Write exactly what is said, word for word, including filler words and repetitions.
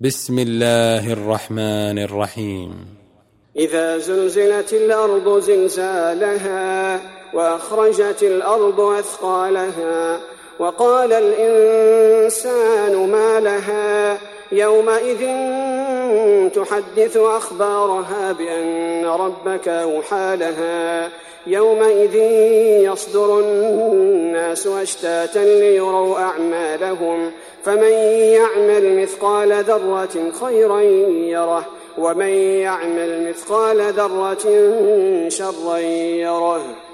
بسم الله الرحمن الرحيم. إذا زلزلت الأرض زلزالها وأخرجت الأرض أثقالها وقال الإنسان ما لها يومئذ تحدث أخبارها بأن ربك أوحى لها يومئذ يصدر الناس أشتاتا ليروا أعمالهم فمن يعمل مثقال ذرة خيرا يره ومن يعمل مثقال ذرة شرا يره.